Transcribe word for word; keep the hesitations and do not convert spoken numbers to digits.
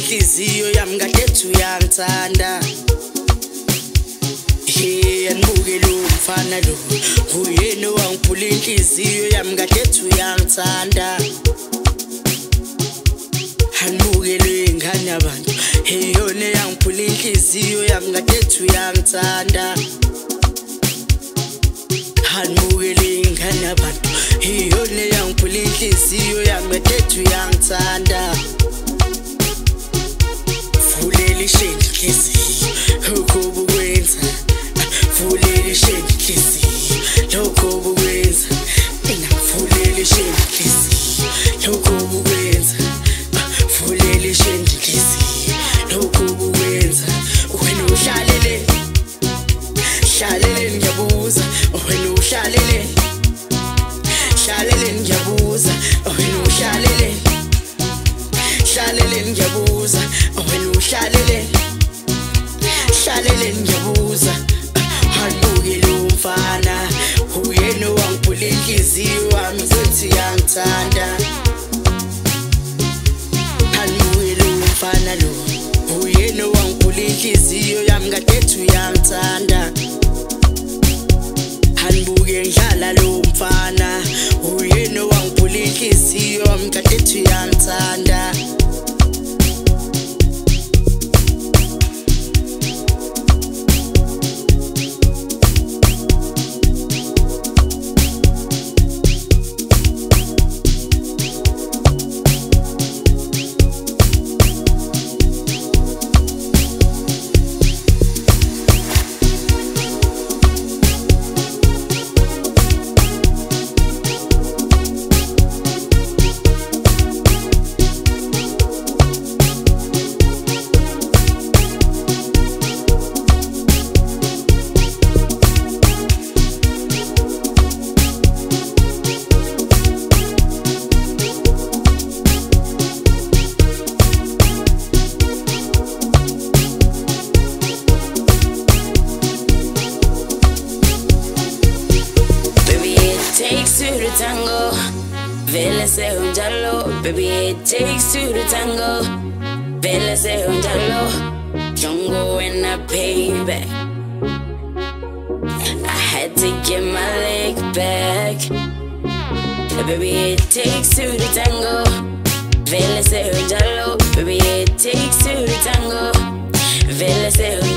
inhliziyo yami kadethu uyangithanda. Hey anbuke lo mfana lo, uyena wangiphula inhliziyo yami kadethu uyangithanda. Anbuke lo ingane yabantu, hey yona yangiphula inhliziyo yami kadethu uyangithanda. Anbuke lo ingane yabantu, hey yona yangiphula inhliziyo yami kadethu uyangithanda. Fuleli shendi inhliziyo, lokho bukwenza. Fuleli shendi inhliziyo, lokho bukwenza. Mina fuleli shendi inhliziyo, lokho bukwenza. Fuleli shendi inhliziyo, lokho bukwenza. Wena uhlalele, hlalele ngiyabuza. Wena uhlalele, hlalele ngiyabuza. Wena uhlalele, hlalele ngiyabuza. Wena uhlalele, hlalele ngiyabuza. Anbuke lo mfana, uyena wangiphula inhliziyo wami uthi uyangithanda. Anbuke lo mfana lo, uyena wangiphula inhliziyo yami kadethu uyangithanda. Anbuke ngidlala lo mfana, uyena wangiphula inhliziyo yami kadethu uyangithanda. Takes two to tango, vele se unjalo. Baby, it takes two to tango, vele se unjalo. Jungle when I pay you back, I had to get my leg back. Baby, it takes two to tango, vele se unjalo. Baby, it takes two to tango, vele se unjalo.